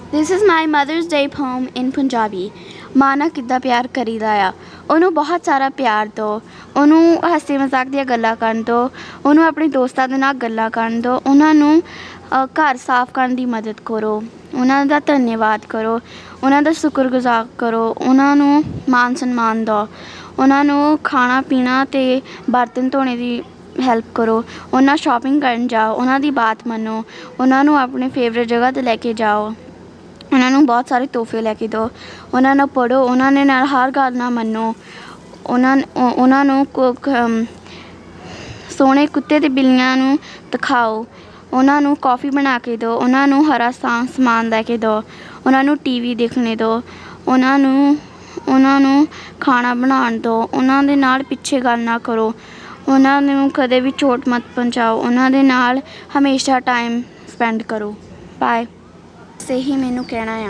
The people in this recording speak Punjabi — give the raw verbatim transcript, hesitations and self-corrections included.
This is my Mother's Day poem in Punjabi. ਮਾਂ ਨਾਲ ਕਿੱਦਾਂ ਪਿਆਰ ਕਰੀਦਾ ਆ। ਉਹਨੂੰ ਬਹੁਤ ਸਾਰਾ ਪਿਆਰ ਦਿਓ, ਉਹਨੂੰ ਹਾਸੇ ਮਜ਼ਾਕ ਦੀਆਂ ਗੱਲਾਂ ਕਰਨ ਦਿਓ, ਉਹਨੂੰ ਆਪਣੇ ਦੋਸਤਾਂ ਦੇ ਨਾਲ ਗੱਲਾਂ ਕਰਨ ਦਿਓ, ਉਹਨਾਂ ਨੂੰ ਘਰ ਸਾਫ਼ ਕਰਨ ਦੀ ਮਦਦ ਕਰੋ, ਉਹਨਾਂ ਦਾ ਧੰਨਵਾਦ ਕਰੋ, ਉਹਨਾਂ ਦਾ ਸ਼ੁਕਰਗੁਜ਼ਾਰ ਕਰੋ, ਉਹਨਾਂ ਨੂੰ ਮਾਨ ਸਨਮਾਨ ਦਿਓ, ਉਹਨਾਂ ਨੂੰ ਖਾਣਾ ਪੀਣਾ ਅਤੇ ਬਰਤਨ ਧੋਣੇ ਦੀ ਹੈਲਪ ਕਰੋ, ਉਹਨਾਂ ਸ਼ੋਪਿੰਗ ਕਰਨ ਜਾਓ, ਉਹਨਾਂ ਦੀ ਬਾਤ ਮੰਨੋ, ਉਹਨਾਂ ਨੂੰ ਆਪਣੇ ਫੇਵਰੇਟ ਜਗ੍ਹਾ 'ਤੇ ਲੈ ਕੇ ਜਾਓ, ਉਹਨਾਂ ਨੂੰ ਬਹੁਤ ਸਾਰੇ ਤੋਹਫੇ ਲੈ ਕੇ ਦਿਓ, ਉਹਨਾਂ ਨੂੰ ਪੜ੍ਹੋ, ਉਹਨਾਂ ਨੇ ਨਾਲ ਹਰ ਗੱਲ ਨਾਲ ਮੰਨੋ, ਉਹਨਾਂ ਉਹਨਾਂ ਨੂੰ ਸੋਹਣੇ ਕੁੱਤੇ ਅਤੇ ਬਿੱਲੀਆਂ ਨੂੰ ਦਿਖਾਓ, ਉਹਨਾਂ ਨੂੰ ਕੌਫੀ ਬਣਾ ਕੇ ਦਿਓ, ਉਹਨਾਂ ਨੂੰ ਹਰਾ ਸਾ ਸਮਾਨ ਲੈ ਕੇ ਦਿਓ, ਉਹਨਾਂ ਨੂੰ ਟੀ ਵੀ ਦੇਖਣੇ ਦਿਓ, ਉਹਨਾਂ ਨੂੰ ਉਹਨਾਂ ਨੂੰ ਖਾਣਾ ਬਣਾਉਣ ਦਿਓ, ਉਹਨਾਂ ਦੇ ਨਾਲ ਪਿੱਛੇ ਗੱਲ ਨਾ ਕਰੋ, ਉਹਨਾਂ ਨੂੰ ਕਦੇ ਵੀ ਚੋਟ ਮਤ ਪਹੁੰਚਾਓ, ਉਹਨਾਂ ਦੇ ਨਾਲ ਹਮੇਸ਼ਾ ਟਾਈਮ ਸਪੈਂਡ ਕਰੋ। ਬਾਏ। ਇਹੀ ਮੈਨੂੰ ਕਹਿਣਾ ਆ।